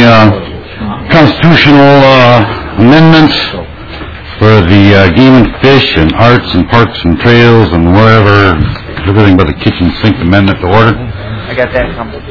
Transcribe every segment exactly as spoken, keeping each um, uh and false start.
uh, constitutional uh, amendments for the uh, game and fish and arts and parks and trails and wherever, everything but the kitchen sink amendment to order. I got that coming.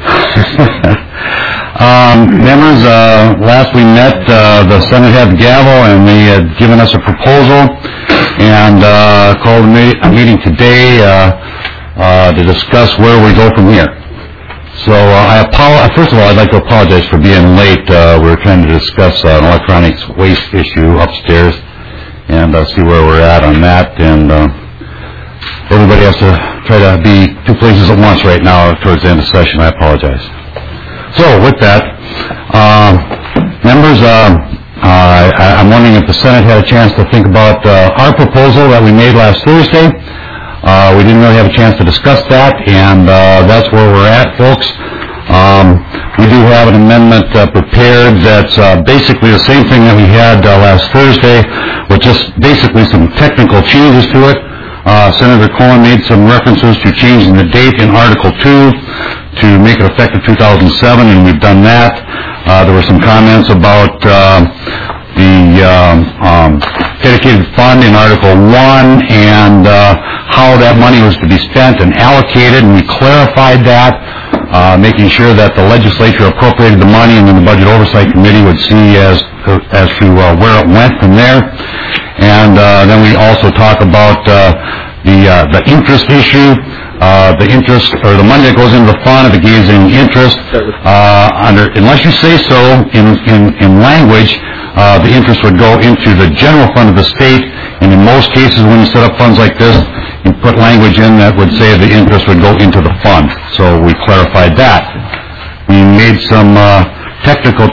um, members, uh, last we met, uh, the Senate had the gavel and they had given us a proposal and uh, called a, me- a meeting today uh, uh, to discuss where we go from here. So uh, I apologize. First of all, I'd like to apologize for being late. Uh, we were trying to discuss uh, an electronics waste issue upstairs and uh, see where we're at on that. And uh, everybody has to try to be two places at once right now towards the end of the session. I apologize. So with that, uh, members, uh, uh, I, I'm wondering if the Senate had a chance to think about uh, our proposal that we made last Thursday. Uh, we didn't really have a chance to discuss that, and uh, that's where we're at, folks. Um, we do have an amendment uh, prepared that's uh, basically the same thing that we had uh, last Thursday, with just basically some technical changes to it. Uh, Senator Cohen made some references to changing the date in Article two to make it effective two thousand seven, and we've done that. Uh, there were some comments about uh, the um, um, dedicated fund in Article one and uh, how that money was to be spent and allocated, and we clarified that, uh, making sure that the legislature appropriated the money and then the Budget Oversight Committee would see as as to uh, where it went from there. And uh, then we also talk about uh, the uh, the interest issue, uh, the interest or the money that goes into the fund if it gives any interest. Uh, under unless you say so in in, in language, uh, the interest would go into the general fund of the state. And in most cases, when you set up funds like this, you put language in that would say the interest would go into the fund. So we clarified that. We made some uh, technical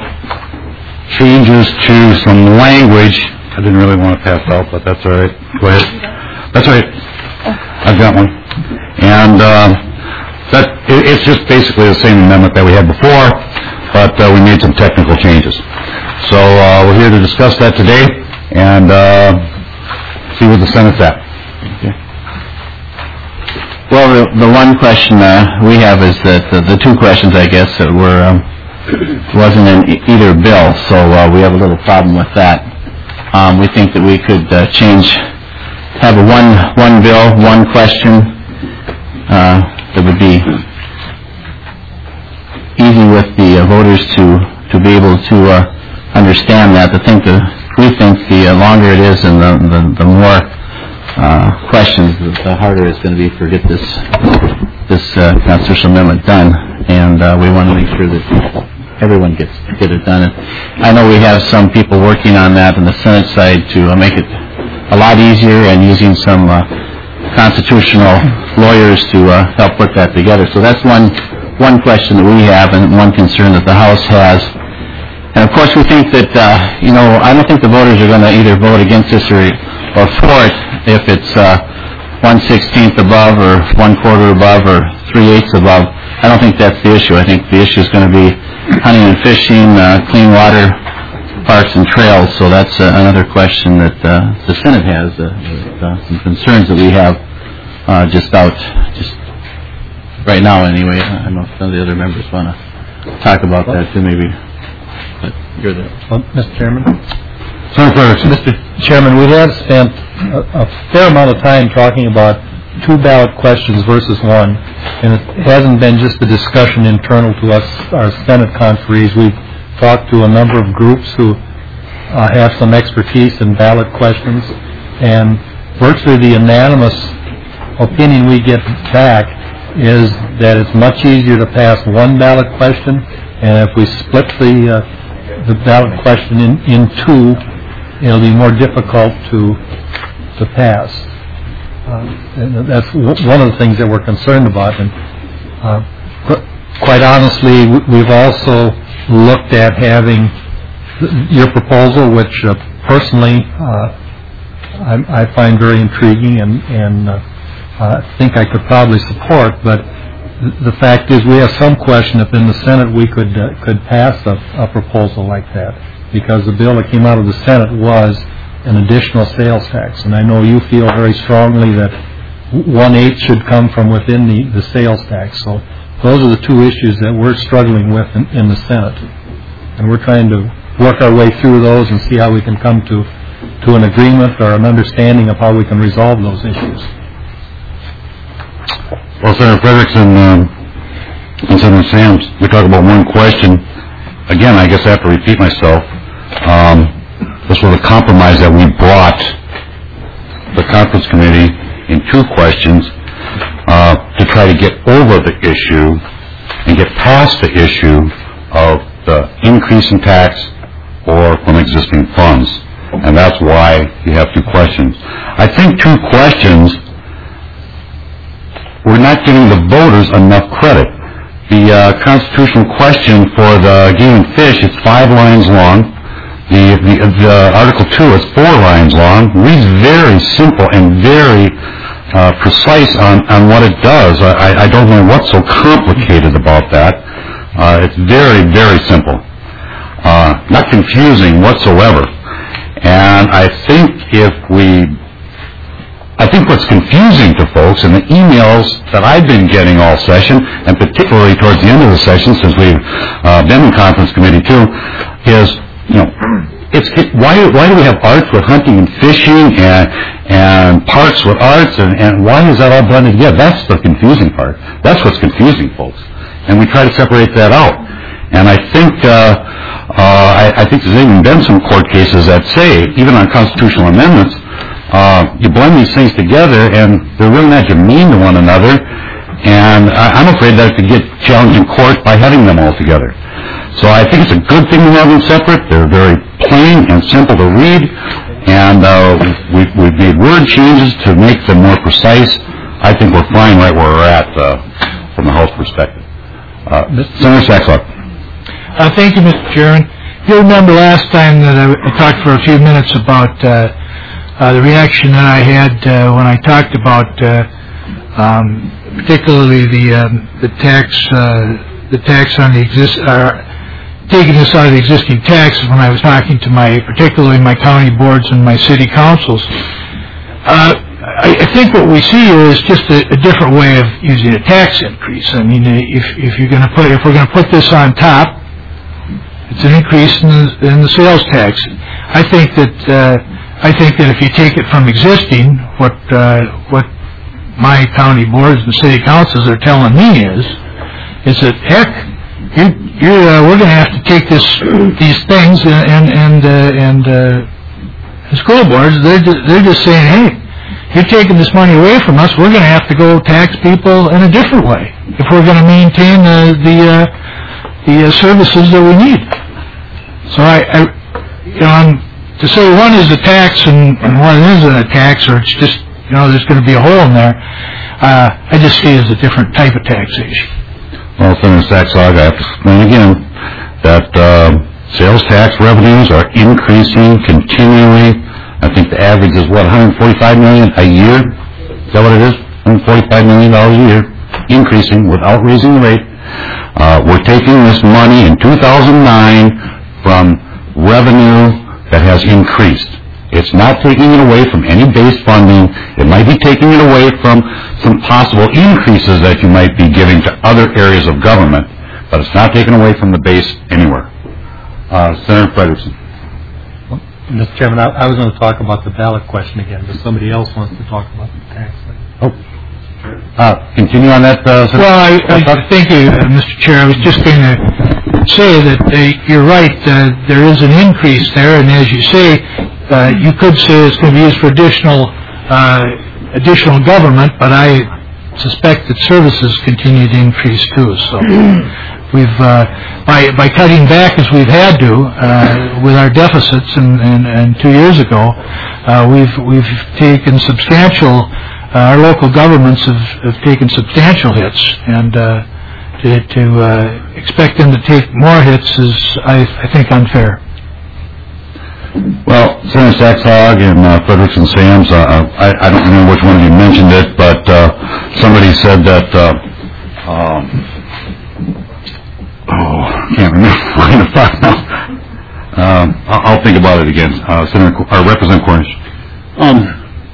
changes to some language. I didn't really want to pass out, but that's all right. Go ahead. That's all right. I've got one. And uh, that it, it's just basically the same amendment that we had before, but uh, we made some technical changes. So uh, we're here to discuss that today and uh, see where the Senate's at. Okay. Well, the, the one question uh, we have is that uh, the two questions, I guess, that were um, wasn't in either bill, so uh, we have a little problem with that. Um, we think that we could uh, change, have a one one bill, one question uh, that would be easy with the uh, voters to to be able to uh, understand that. To think that we think the uh, longer it is and the the, the more uh, questions, the, the harder it's going to be to get this this uh, constitutional amendment done, and uh, we want to make sure that everyone gets get it done. And I know we have some people working on that on the Senate side to uh, make it a lot easier and using some uh, constitutional lawyers to uh, help put that together. So that's one one question that we have and one concern that the House has. And of course we think that, uh, you know, I don't think the voters are going to either vote against this or, or for it if it's uh, one sixteenth above or one quarter above or three eighths above. I don't think that's the issue. I think the issue is going to be hunting and fishing, uh, clean water, parks and trails. So that's uh, another question that uh, the Senate has, uh, with, uh, some concerns that we have uh, just out, just right now anyway. I don't know if some of the other members want to talk about that too, maybe. But you're the... Well, Mister Chairman? Senator Mister Chairman, we have spent a, a fair amount of time talking about two ballot questions versus one, and it hasn't been just a discussion internal to us, our Senate conferees. We've talked to a number of groups who uh, have some expertise in ballot questions, and virtually the unanimous opinion we get back is that it's much easier to pass one ballot question, and if we split the uh, the ballot question in, in two, it'll be more difficult to to pass. Uh, and that's w- one of the things that we're concerned about. And uh, qu- quite honestly, w- we've also looked at having th- your proposal, which uh, personally uh, I, I find very intriguing and, and uh, I think I could probably support. But th- the fact is, we have some question if in the Senate we could uh, could pass a, a proposal like that, because the bill that came out of the Senate was an additional sales tax, and I know you feel very strongly that one-eighth should come from within the, the sales tax. So those are the two issues that we're struggling with in, in the Senate. and we're trying to work our way through those and see how we can come to, to an agreement or an understanding of how we can resolve those issues. Well, Senator Frederickson um, and Senator Sams, we talk about one question. Again, I guess I have to repeat myself. Um, this was a compromise that we brought the conference committee in two questions uh, to try to get over the issue and get past the issue of the increase in tax or from existing funds. And that's why you have two questions. I think two questions, we're not giving the voters enough credit. The uh, constitutional question for the game and fish is five lines long. The, the, the Article two is four lines long. Reads very simple and very uh, precise on, on what it does. I, I don't know what's so complicated about that. Uh, it's very, very simple. Uh, not confusing whatsoever. And I think if we, I think what's confusing to folks in the emails that I've been getting all session, and particularly towards the end of the session, since we've uh, been in conference committee too, is, you know, it's it, why why do we have arts with hunting and fishing and and parks with arts and, and why is that all blended together? That's the confusing part. That's what's confusing folks, and we try to separate that out. And I think uh, uh, I, I think there's even been some court cases that say, even on constitutional amendments, uh, you blend these things together and they're really not germane to one another. And I, I'm afraid that it could get challenged in court by having them all together. So I think it's a good thing to have them separate. They're very plain and simple to read, and uh, we, we've made word changes to make them more precise. I think we're fine right where we're at uh, from the House perspective. Uh, Senator Saxoff. Uh, thank you, Mister Chairman. You remember last time that I, I talked for a few minutes about uh, uh, the reaction that I had uh, when I talked about uh, um, particularly the um, the tax uh, the tax on the exist. Uh, taking this out of the existing taxes when I was talking to my, particularly my county boards and my city councils. Uh, I, I think what we see here is just a, a different way of using a tax increase. I mean, if, if you're going to put, if we're going to put this on top, it's an increase in the, in the sales tax. I think that, uh, I think that if you take it from existing, what, uh, what my county boards and city councils are telling me is, is that heck, You, you're, uh, we're going to have to take this, these things, and and and, uh, and uh, the school boards. They're just, they're just saying, hey, you're taking this money away from us. We're going to have to go tax people in a different way if we're going to maintain uh, the uh, the uh, services that we need. So I, I you know, I'm, to say one is a tax and, and one isn't a tax, or it's just, you know, there's going to be a hole in there. Uh, I just see it as a different type of taxation. Well, Senator Saxog, I have to explain again that uh, sales tax revenues are increasing continually. I think the average is, what, one hundred forty-five million dollars a year? Is that what it is? one hundred forty-five million dollars a year, increasing without raising the rate. Uh, we're taking this money in two thousand nine from revenue that has increased. It's not taking it away from any base funding. It might be taking it away from some possible increases that you might be giving to other areas of government, but it's not taken away from the base anywhere. Uh, Senator Frederickson. Well, Mister Chairman, I, I was going to talk about the ballot question again, but somebody else wants to talk about the tax thing. Oh. Uh, continue on that, uh, Senator. Well, I, I thank you, uh, Mister Chair. I was just going to say that uh, you're right. Uh, there is an increase there, and as you say, Uh, you could say it's going to be used for additional uh, additional government, but I suspect that services continue to increase too. So we've uh, by by cutting back as we've had to uh, with our deficits, and, and, and two years ago, uh, we've we've taken substantial. Uh, our local governments have, have taken substantial hits, and uh, to, to uh, expect them to take more hits is, I, I think, unfair. Well, Senator Saxog and uh, Frederickson Sams, uh, I, I don't remember which one of you mentioned it, but uh, somebody said that, uh, um, oh, I can't remember now. Um, I'll, I'll think about it again. Uh, Senator, uh, Representative Cornish. Um,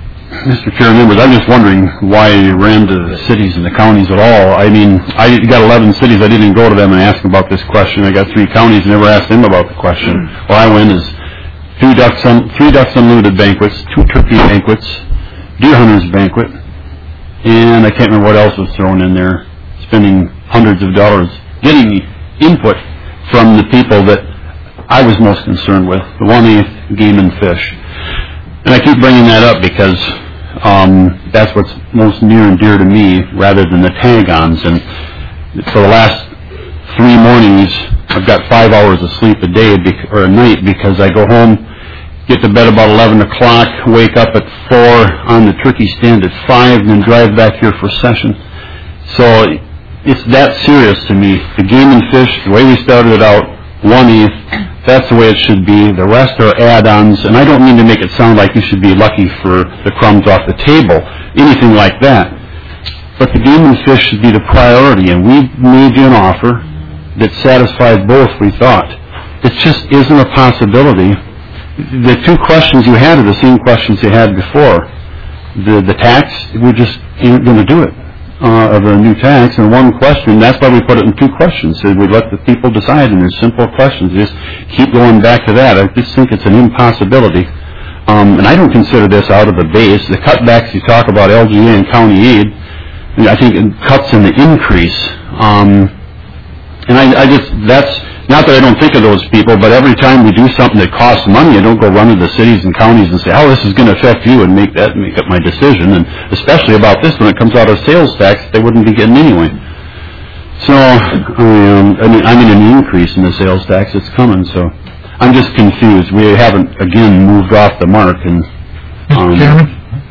Mister Chair, members, I'm just wondering why you ran to the cities and the counties at all. I mean, I got eleven cities. I didn't go to them and ask them about this question. I got three counties and never asked them about the question. All I went is two ducks, un, three ducks unlimited banquets, two turkey banquets, deer hunters banquet, and I can't remember what else was thrown in there. Spending hundreds of dollars getting input from the people that I was most concerned with, the one-eighth game and fish. And I keep bringing that up because um, that's what's most near and dear to me rather than the tag-ons. And for the last three mornings, I've got five hours of sleep a day bec- or a night because I go home, get to bed about eleven o'clock, wake up at four on the turkey stand at five, and then drive back here for session. So it's that serious to me. The game and fish, the way we started it out, one-eighth, that's the way it should be. The rest are add-ons, and I don't mean to make it sound like you should be lucky for the crumbs off the table, anything like that. But the game and fish should be the priority, and we made you an offer that satisfied both, we thought. It just isn't a possibility. The two questions you had are the same questions you had before. The the tax, we just ain't going to do it. Uh, of a new tax, and one question, that's why we put it in two questions, so we let the people decide, and they're simple questions. Just keep going back to that. I just think it's an impossibility. Um, and I don't consider this out of the base. The cutbacks you talk about, L G A and county aid, I think it cuts in the increase. Um, and I, I just, that's, not that I don't think of those people, but every time we do something that costs money, I don't go run to the cities and counties and say, oh, this is going to affect you, and make that, make up my decision. And especially about this, when it comes out of sales tax, they wouldn't be getting anyway. So, um, I mean, I mean an increase in the sales tax, it's coming, so I'm just confused. We haven't, again, moved off the mark. And um, Mister Chairman?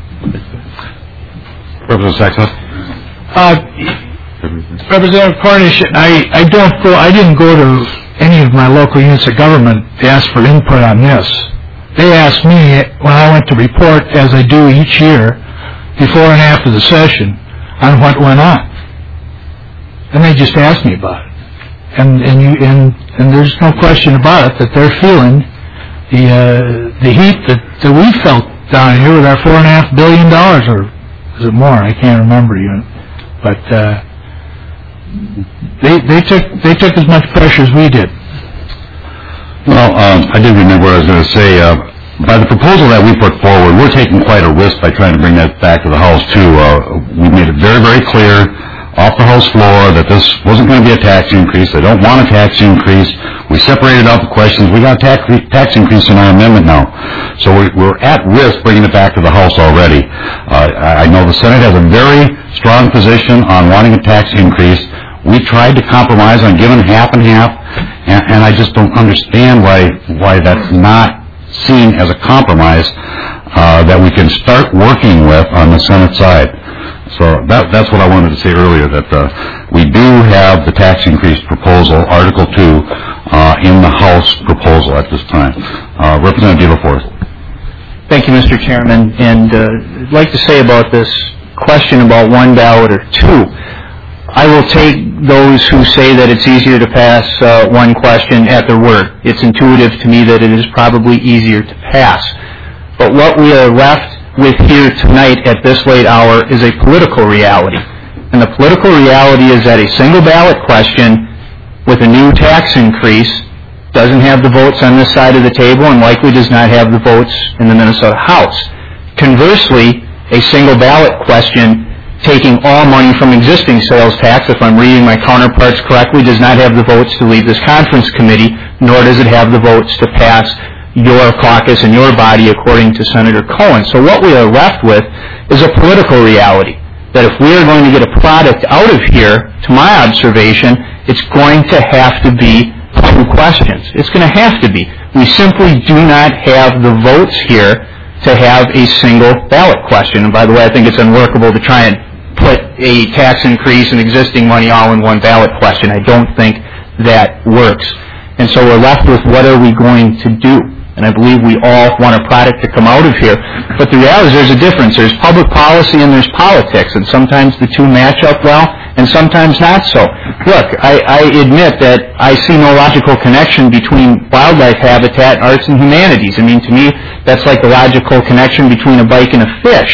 Representative Saxon? Uh, Representative Cornish, I, I don't go, I didn't go to any of my local units of government to ask for input on this. They asked me when I went to report, as I do each year, before and after the session, on what went on. And they just asked me about it. And and you and and there's no question about it that they're feeling the uh, the heat that, that we felt down here with our four and a half billion dollars, or is it more? I can't remember even. But uh, they they took they took as much pressure as we did. Well, um, I did remember what I was going to say. Uh, by the proposal that we put forward, we're taking quite a risk by trying to bring that back to the House, too. Uh, we made it very, very clear off the House floor that this wasn't going to be a tax increase. They don't want a tax increase. We separated out the questions. We got a tax, tax increase in our amendment now. So we're, we're at risk bringing it back to the House already. Uh, I know the Senate has a very strong position on wanting a tax increase. We tried to compromise on giving half and half, and, and I just don't understand why why that's not seen as a compromise uh, that we can start working with on the Senate side. So that, that's what I wanted to say earlier, that uh, we do have the tax increase proposal, Article two, uh, in the House proposal at this time. Uh, Representative DeLaForest. Thank you, Mister Chairman. And uh, I'd like to say about this question about one ballot or two. I will take those who say that it's easier to pass uh, one question at their word. It's intuitive to me that it is probably easier to pass. But what we are left with here tonight at this late hour is a political reality. And the political reality is that a single ballot question with a new tax increase doesn't have the votes on this side of the table and likely does not have the votes in the Minnesota House. Conversely, a single ballot question taking all money from existing sales tax, if I'm reading my counterparts correctly, does not have the votes to leave this conference committee, nor does it have the votes to pass your caucus and your body, according to Senator Cohen. So what we are left with is a political reality, that if we are going to get a product out of here, to my observation, it's going to have to be two questions. It's going to have to be. We simply do not have the votes here to have a single ballot question. And by the way, I think it's unworkable to try and put a tax increase and existing money all in one ballot question. I don't think that works. And so we're left with what are we going to do? And I believe we all want a product to come out of here. But the reality is there's a difference. There's public policy and there's politics. And sometimes the two match up well and sometimes not so. Look, I, I admit that I see no logical connection between wildlife habitat, arts, and humanities. I mean, to me, that's like a logical connection between a bike and a fish.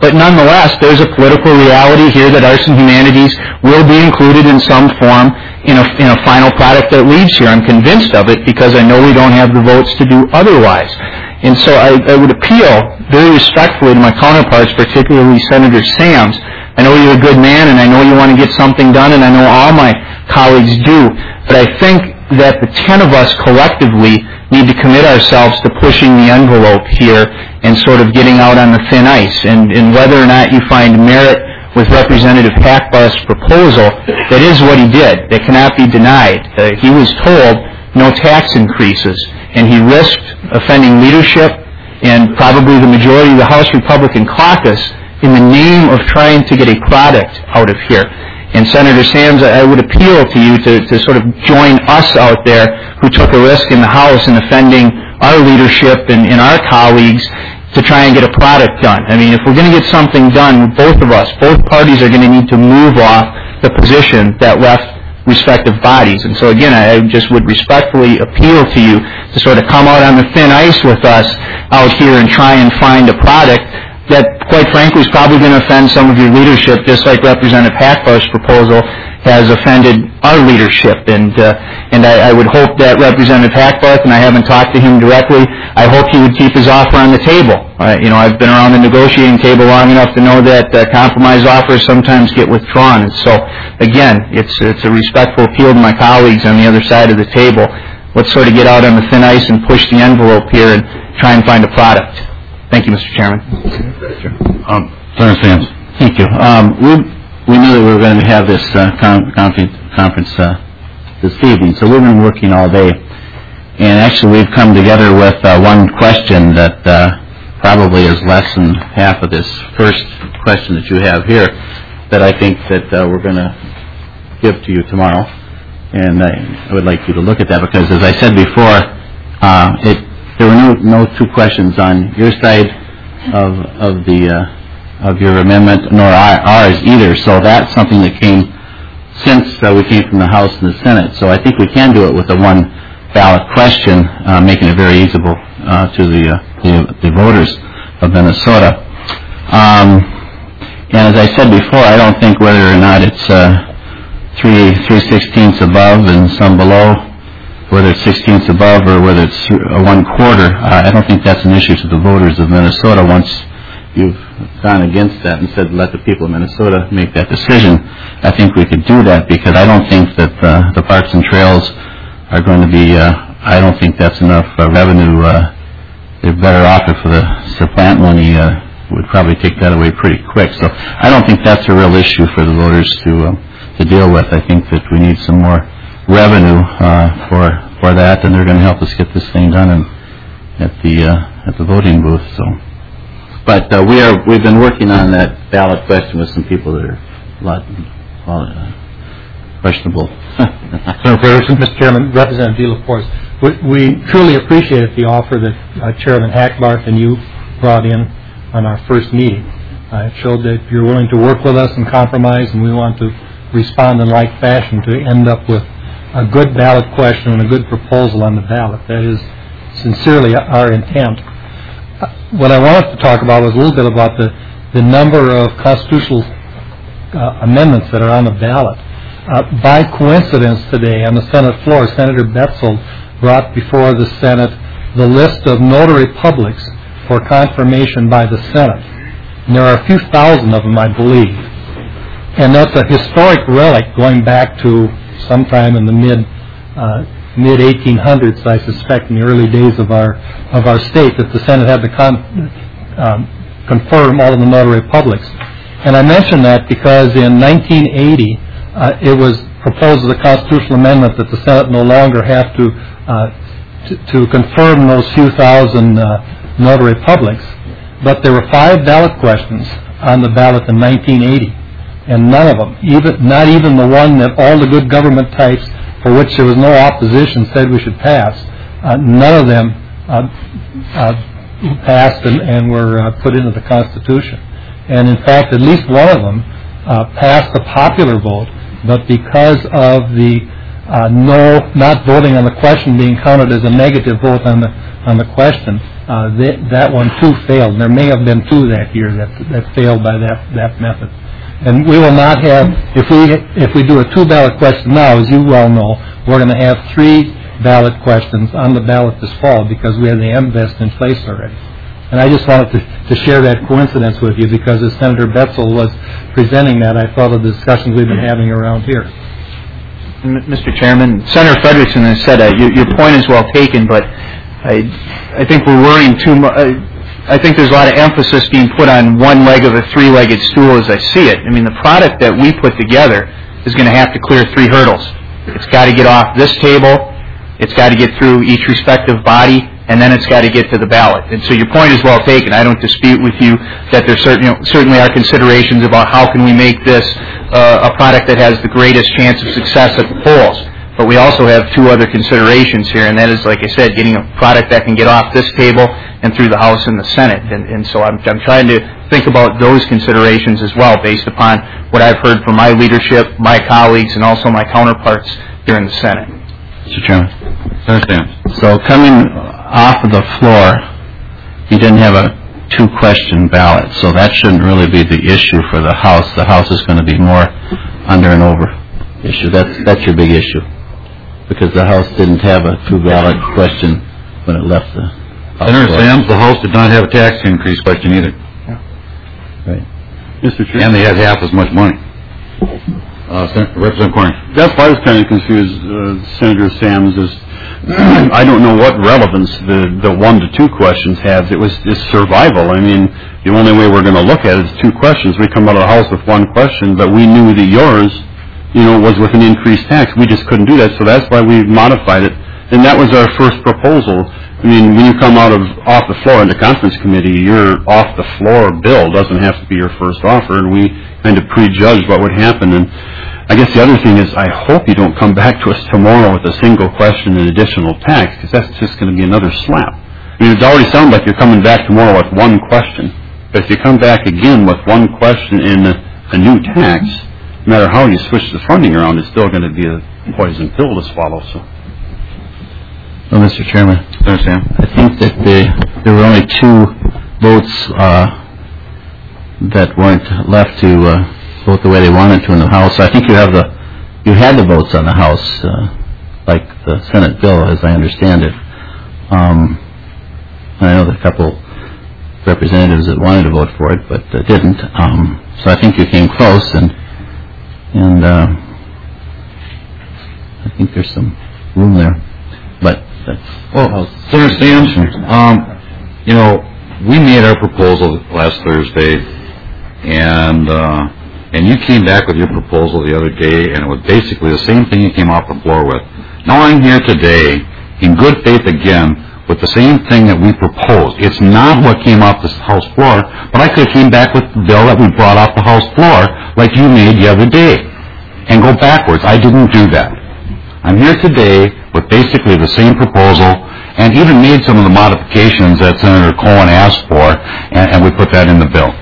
But nonetheless, there's a political reality here that Arts and Humanities will be included in some form in a, in a final product that leaves here. I'm convinced of it because I know we don't have the votes to do otherwise. And so I, I would appeal very respectfully to my counterparts, particularly Senator Sams. I know you're a good man, and I know you want to get something done, and I know all my colleagues do. But I think that the ten of us collectively need to commit ourselves to pushing the envelope here and sort of getting out on the thin ice. And, and whether or not you find merit with Representative Hackbarth's proposal, that is what he did. That cannot be denied. Uh, he was told no tax increases, and he risked offending leadership and probably the majority of the House Republican caucus in the name of trying to get a product out of here. And Senator Sams, I would appeal to you to, to sort of join us out there who took a risk in the House in offending our leadership and, and our colleagues to try and get a product done. I mean, if we're going to get something done, both of us, both parties are going to need to move off the position that left respective bodies. And so again, I just would respectfully appeal to you to sort of come out on the thin ice with us out here and try and find a product that, quite frankly, is probably going to offend some of your leadership, just like Representative Hackbarth's proposal has offended our leadership. And uh, and I, I would hope that Representative Hackbarth, and I haven't talked to him directly, I hope he would keep his offer on the table. Uh, you know, I've been around the negotiating table long enough to know that uh, compromise offers sometimes get withdrawn. And so, again, it's it's a respectful appeal to my colleagues on the other side of the table. Let's sort of get out on the thin ice and push the envelope here and try and find a product. Thank you, Mister Chairman. Um, Senator Sams. Thank you. Um, we we knew that we were going to have this uh, con- conference, conference uh, this evening, so we've been working all day. And actually, we've come together with uh, one question that uh, probably is less than half of this first question that you have here, that I think that uh, we're going to give to you tomorrow. And I, I would like you to look at that because, as I said before, uh, it. There were no, no two questions on your side of of the uh, of your amendment, nor ours either. So that's something that came since uh, we came from the House and the Senate. So I think we can do it with a one ballot question, uh, making it very easable uh, to the, uh, the the voters of Minnesota. Um, and as I said before, I don't think whether or not it's uh, three three sixteenths above and some below, whether it's sixteenths above or whether it's a one quarter, uh, I don't think that's an issue to the voters of Minnesota. Once you've gone against that and said let the people of Minnesota make that decision, I think we could do that because I don't think that uh, the Parks and Trails are going to be, uh, I don't think that's enough uh, revenue. Uh, they're better off if the supplant money uh, would probably take that away pretty quick. So I don't think that's a real issue for the voters to, uh, to deal with. I think that we need some more revenue uh, for for that, and they're going to help us get this thing done in, at the uh, at the voting booth. So, but uh, we are we've been working on that ballot question with some people that are a lot uh, questionable. Senator Ferguson, Mister Chairman, Representative De La Force, we, we truly appreciate the offer that uh, Chairman Hackbarth and you brought in on our first meeting. Uh, it showed that you're willing to work with us and compromise, and we want to respond in like fashion to end up with a good ballot question and a good proposal on the ballot. That is sincerely our intent. What I wanted to talk about was a little bit about the, the number of constitutional uh, amendments that are on the ballot. Uh, by coincidence today on the Senate floor, Senator Betzel brought before the Senate the list of notary publics for confirmation by the Senate. And there are a few thousand of them, I believe. And that's a historic relic going back to sometime in the mid uh, mid eighteen hundreds, I suspect, in the early days of our of our state, that the Senate had to con- um, confirm all of the notary publics. And I mention that because in nineteen eighty, uh, it was proposed as a constitutional amendment that the Senate no longer have to uh, to, to confirm those few thousand uh, notary publics. But there were five ballot questions on the ballot in nineteen eighty. And none of them, even not even the one that all the good government types for which there was no opposition said we should pass, uh, none of them uh, uh, passed and, and were uh, put into the Constitution. And in fact, at least one of them uh, passed the popular vote, but because of the uh, no, not voting on the question being counted as a negative vote on the on the question, uh, that, that one too failed. There may have been two that year that that failed by that, that method. And we will not have, if we if we do a two ballot question now, as you well know, we're going to have three ballot questions on the ballot this fall because we have the M V E S T in place already. And I just wanted to, to share that coincidence with you because as Senator Betzel was presenting that, I thought of the discussions we've been having around here. Mister Chairman, Senator Frederickson has said that. Your, your point is well taken, but I, I think we're worrying too much. I think there's a lot of emphasis being put on one leg of a three-legged stool as I see it. I mean, the product that we put together is going to have to clear three hurdles. It's got to get off this table, it's got to get through each respective body, and then it's got to get to the ballot. And so your point is well taken. I don't dispute with you that there certain, you know, certainly are considerations about how can we make this uh, a product that has the greatest chance of success at the polls. But we also have two other considerations here, and that is, like I said, getting a product that can get off this table and through the House and the Senate. And, and so I'm, I'm trying to think about those considerations as well, based upon what I've heard from my leadership, my colleagues, and also my counterparts here in the Senate. Mister Chairman. Understand. So coming off of the floor, you didn't have a two-question ballot, so that shouldn't really be the issue for the House. The House is going to be more under and over issue. That's that's your big issue, because the House didn't have a two-ballot question when it left the House. Senator Sams, the House did not have a tax increase question either. Yeah. Right. Mister Chairman. And they had half as much money. Uh, Sen- Representative Corning. That's why I was kind of confused, uh, Senator Sams, is I don't know what relevance the, the one to two questions have. It was it's survival. I mean, the only way we're going to look at it is two questions. We come out of the House with one question, but we knew that yours, you know, was with an increased tax. We just couldn't do that, so that's why we modified it. And that was our first proposal. I mean, when you come out of off the floor in the conference committee, your off the floor bill doesn't have to be your first offer, and we kind of prejudged what would happen. And I guess the other thing is, I hope you don't come back to us tomorrow with a single question and additional tax, because that's just going to be another slap. I mean, it already sounds like you're coming back tomorrow with one question. But if you come back again with one question and a, a new tax, no matter how you switch the funding around, it's still going to be a poison pill to swallow. So. Well, Mister Chairman, Understand. I think that the, there were only two votes uh, that weren't left to uh, vote the way they wanted to in the House. I think you have the you had the votes on the House, uh, like the Senate bill, as I understand it. Um, I know there are a couple representatives that wanted to vote for it, but uh, didn't. Um, so I think you came close, and and uh, I think there's some room there. But that's well, Senator Sams, um, you know, we made our proposal last Thursday, and uh, and you came back with your proposal the other day, and it was basically the same thing you came off the floor with. Now I'm here today, in good faith again, with the same thing that we proposed. It's not what came off the House floor, but I could have came back with the bill that we brought off the House floor, like you made the other day, and go backwards. I didn't do that. I'm here today with basically the same proposal, and even made some of the modifications that Senator Cohen asked for, and, and we put that in the bill.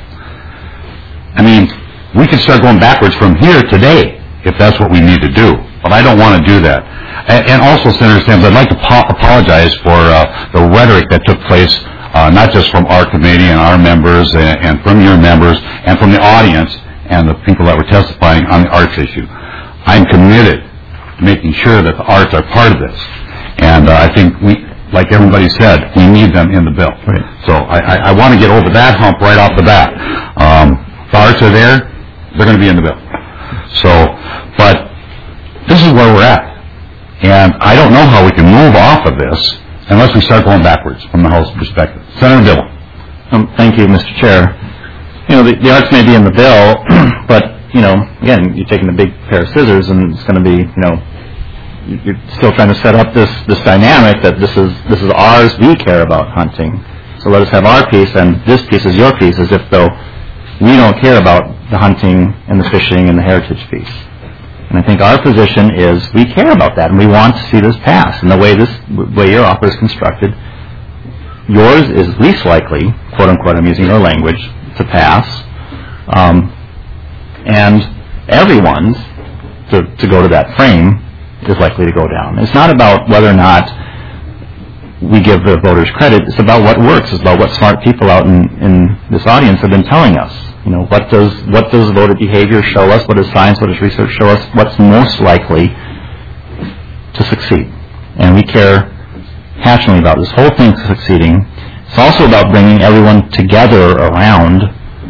I mean, we can start going backwards from here today, if that's what we need to do, but I don't want to do that. And, and also, Senator Sams, I'd like to po- apologize for uh, the rhetoric that took place, uh, not just from our committee and our members, and, and from your members, and from the audience, and the people that were testifying on the arts issue. I'm committed making sure that the arts are part of this. And uh, I think, we, like everybody said, we need them in the bill. Right. So I, I, I want to get over that hump right off the bat. Um, the arts are there, they're going to be in the bill. So, but this is where we're at. And I don't know how we can move off of this unless we start going backwards from the House perspective. Senator Dillon. Um, thank you, Mister Chair. You know, the, the arts may be in the bill, but, you know, again, you're taking a big pair of scissors, and it's going to be, you know, you're still trying to set up this, this dynamic that this is this is ours, we care about hunting. So let us have our piece, and this piece is your piece, as if though we don't care about the hunting and the fishing and the heritage piece. And I think our position is we care about that, and we want to see this pass. And the way this way your offer is constructed, yours is least likely, quote unquote, I'm using your language, to pass, um, and everyone's to, to go to that frame is likely to go down. It's not about whether or not we give the voters credit. It's about what works. It's about what smart people out in, in this audience have been telling us. You know, what does what does voter behavior show us? What does science, what does research show us? What's most likely to succeed? And we care passionately about this whole thing succeeding. It's also about bringing everyone together around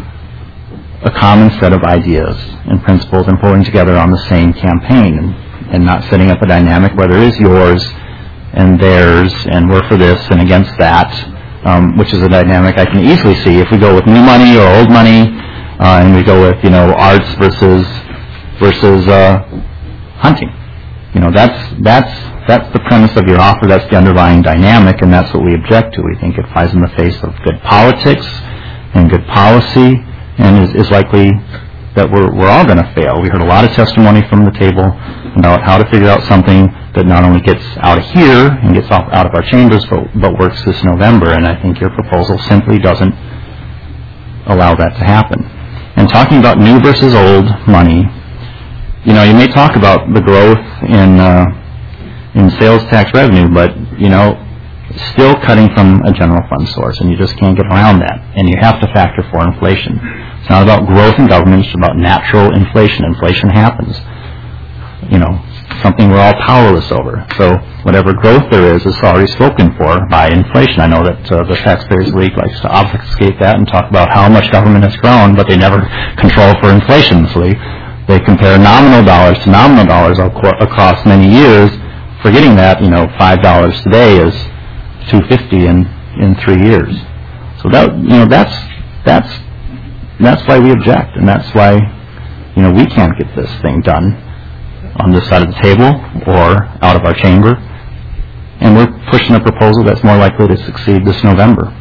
a common set of ideas and principles and pulling together on the same campaign and, and not setting up a dynamic where there is yours and theirs and we're for this and against that, um, which is a dynamic I can easily see if we go with new money or old money uh, and we go with, you know, arts versus versus uh, hunting. You know, that's that's that's the premise of your offer. That's the underlying dynamic, and that's what we object to. We think it flies in the face of good politics and good policy, and is, is likely that we're we're all going to fail. We heard a lot of testimony from the table about how to figure out something that not only gets out of here and gets off, out of our chambers, but, but works this November. And I think your proposal simply doesn't allow that to happen. And talking about new versus old money, you know, you may talk about the growth in uh, in sales tax revenue, but, you know, still cutting from a general fund source, and you just can't get around that. And you have to factor for inflation. It's not about growth in government, it's about natural inflation. Inflation happens. You know, something we're all powerless over. So whatever growth there is is already spoken for by inflation. I know that uh, the Taxpayers League likes to obfuscate that and talk about how much government has grown, but they never control for inflation. So they, they compare nominal dollars to nominal dollars across many years, forgetting that, you know, five dollars today is two fifty in in three years. So that, you know, that's that's that's why we object, and that's why, you know, we can't get this thing done on this side of the table or out of our chamber, and we're pushing a proposal that's more likely to succeed this November.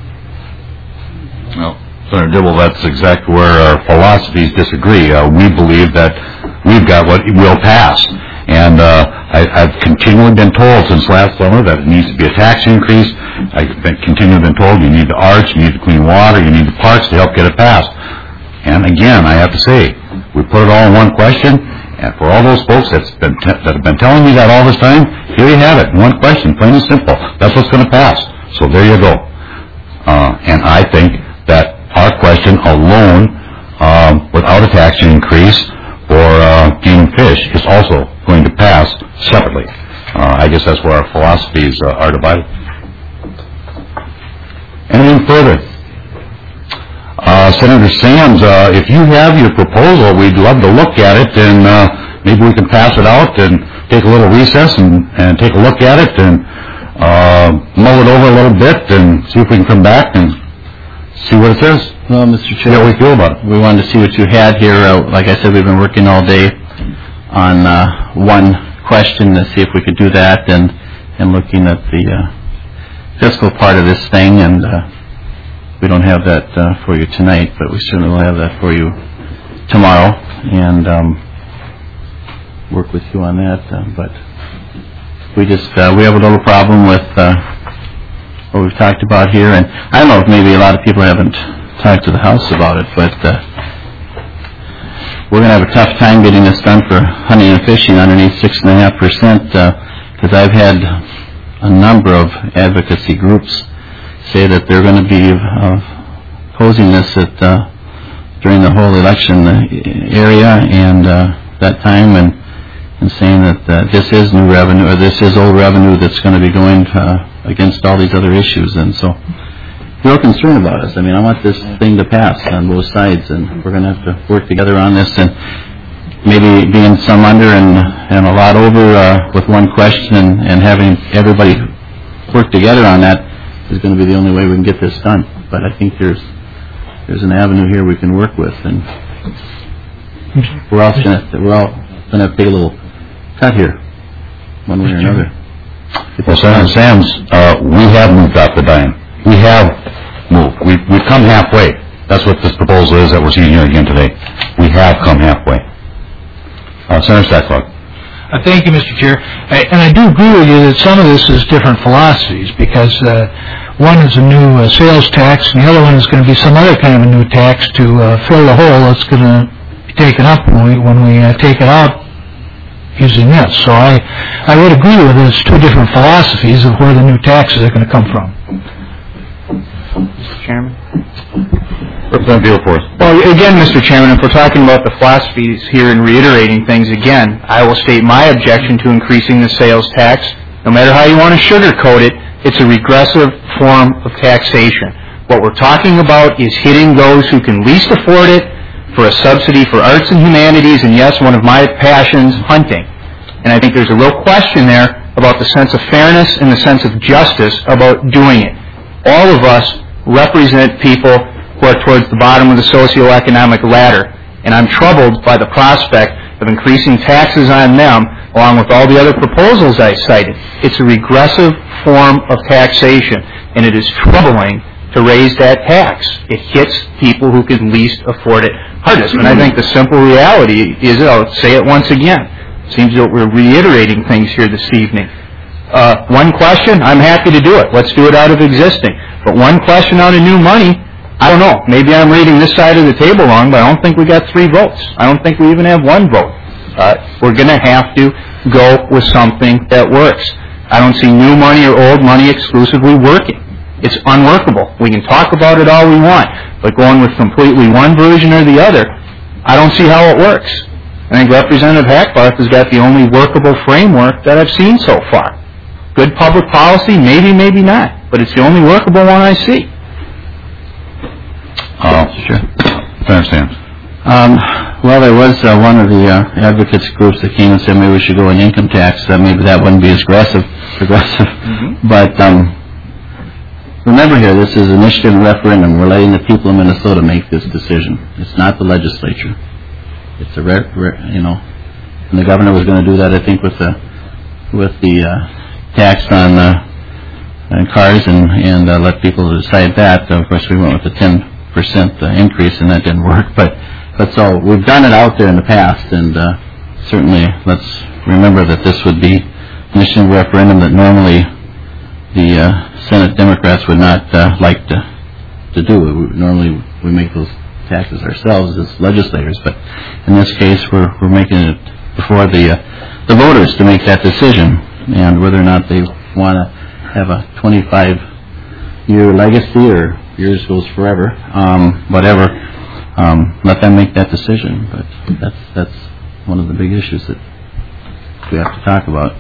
Well, Senator Dibble, that's exactly where our philosophies disagree. Uh, we believe that we've got what will pass. And uh, I, I've continually been told since last summer that it needs to be a tax increase. I've been, continually been told you need the arts, you need the clean water, you need the parks to help get it passed. And again, I have to say, we put it all in one question, and for all those folks that's been t- that have been telling me that all this time, here you have it, one question, plain and simple. That's what's going to pass. So there you go. Uh, and I think that our question alone, um, without a tax increase for uh, game and fish, is also going to pass separately. Uh, I guess that's where our philosophies uh, are divided. Anything further? Uh, Senator Sands, uh, if you have your proposal, we'd love to look at it, and uh, maybe we can pass it out and take a little recess and, and take a look at it and uh, mull it over a little bit and see if we can come back and see what it says. Well, Mister Chair, how we feel about it. We wanted to see what you had here. Uh, like I said, we've been working all day on uh, one question to see if we could do that, and and looking at the uh, fiscal part of this thing, and uh, we don't have that uh, for you tonight, but we certainly will have that for you tomorrow, and um, work with you on that. Uh, but we just uh, we have a little problem with uh, what we've talked about here, and I don't know if maybe a lot of people haven't talked to the House about it, but uh, we're going to have a tough time getting this done for hunting and fishing underneath six and a half percent, because I've had a number of advocacy groups say that they're going to be uh, posing this at uh, during the whole election area and uh, that time, and and saying that uh, this is new revenue, or this is old revenue that's going to be going uh, against all these other issues, and so real concerned about us. I mean, I want this thing to pass on both sides, and we're going to have to work together on this, and maybe being some under and, and a lot over uh, with one question, and, and having everybody work together on that is going to be the only way we can get this done. But I think there's there's an avenue here we can work with, and we're all going to we're all going to have to take a little cut here, one way or another. Well, Senator Sands, uh, we have moved off the dime. We have moved. We've, we've come halfway. That's what this proposal is that we're seeing here again today. We have come halfway. Uh, Senator Stacklog. Uh, thank you, Mister Chair. I, and I do agree with you that some of this is different philosophies, because uh, one is a new uh, sales tax, and the other one is going to be some other kind of a new tax to uh, fill the hole that's going to be taken up when we when we uh, take it out using this. So I, I would agree with it. It's two different philosophies of where the new taxes are going to come from. Mister Chairman? Representative Bealforce. Well, again, Mister Chairman, if we're talking about the philosophies here and reiterating things again, I will state my objection to increasing the sales tax. No matter how you want to sugarcoat it, it's a regressive form of taxation. What we're talking about is hitting those who can least afford it for a subsidy for arts and humanities, and yes, one of my passions, hunting. And I think there's a real question there about the sense of fairness and the sense of justice about doing it. All of us represent people who are towards the bottom of the socioeconomic ladder, and I'm troubled by the prospect of increasing taxes on them, along with all the other proposals I cited. It's a regressive form of taxation, and it is troubling to raise that tax. It hits people who can least afford it hardest. And I think the simple reality is, I'll say it once again, it seems that we're reiterating things here this evening. Uh, one question, I'm happy to do it. Let's do it out of existing. But one question out of new money, I don't know. Maybe I'm reading this side of the table wrong, but I don't think we got three votes. I don't think we even have one vote. Uh, we're going to have to go with something that works. I don't see new money or old money exclusively working. It's unworkable. We can talk about it all we want, but going with completely one version or the other, I don't see how it works. I think Representative Hackbarth has got the only workable framework that I've seen so far. Good public policy, maybe, maybe not, but it's the only workable one I see. Uh, sure. I understand. Um, well, there was uh, one of the uh, advocates groups that came and said maybe we should go in income tax. Uh, maybe that wouldn't be as aggressive. aggressive. Mm-hmm. But um, remember here, this is an initiative and referendum. We're letting the people of Minnesota make this decision. It's not the legislature. It's a, re- re- you know, and the governor was going to do that, I think, with the with the uh, tax on, uh, on cars and and uh, let people decide that. Uh, of course, we went with the ten percent uh, increase, and that didn't work. But but so we've done it out there in the past, and uh, certainly let's remember that this would be an initiative referendum that normally the uh, Senate Democrats would not uh, like to to do. We, normally we make those taxes ourselves as legislators, but in this case we're we're making it before the uh, the voters to make that decision, and whether or not they want to have a twenty-five year legacy or yours goes forever, um, whatever. Um, let them make that decision. But that's that's one of the big issues that we have to talk about.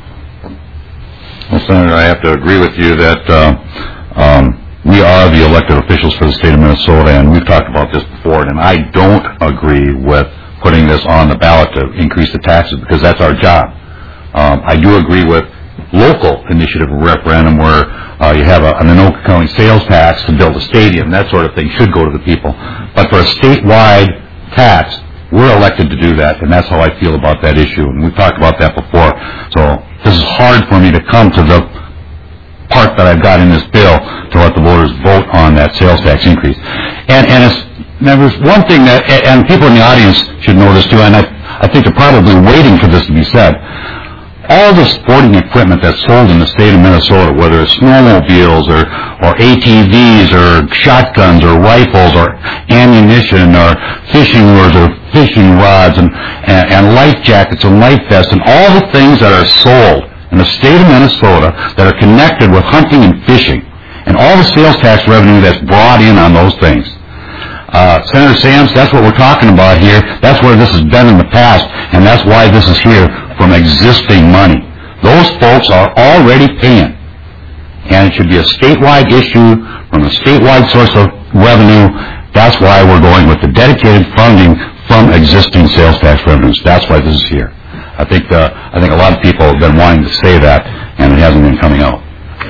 Well, Senator, I have to agree with you that uh, um, we are the elected officials for the state of Minnesota, and we've talked about this before, and I don't agree with putting this on the ballot to increase the taxes because that's our job. Um, I do agree with local initiative referendum where uh, you have a, an Anoka County sales tax to build a stadium, that sort of thing should go to the people. But for a statewide tax, we're elected to do that, and that's how I feel about that issue. And we've talked about that before. So this is hard for me to come to the part that I've got in this bill to let the voters vote on that sales tax increase. And, and it's, members, one thing that, and people in the audience should know this too, and I, I think they're probably waiting for this to be said. All the sporting equipment that's sold in the state of Minnesota, whether it's snowmobiles or, or A T Vs or shotguns or rifles or ammunition or fishing lures or fishing rods and, and, and life jackets and life vests and all the things that are sold in the state of Minnesota that are connected with hunting and fishing and all the sales tax revenue that's brought in on those things. Uh, Senator Sams, that's what we're talking about here. That's where this has been in the past, and that's why this is here from existing money. Those folks are already paying, and it should be a statewide issue from a statewide source of revenue. That's why we're going with the dedicated funding from existing sales tax revenues. That's why this is here. I think uh, I think a lot of people have been wanting to say that, and it hasn't been coming out.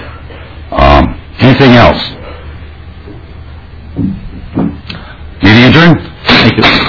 Um, anything else? Meeting adjourned. Thank you.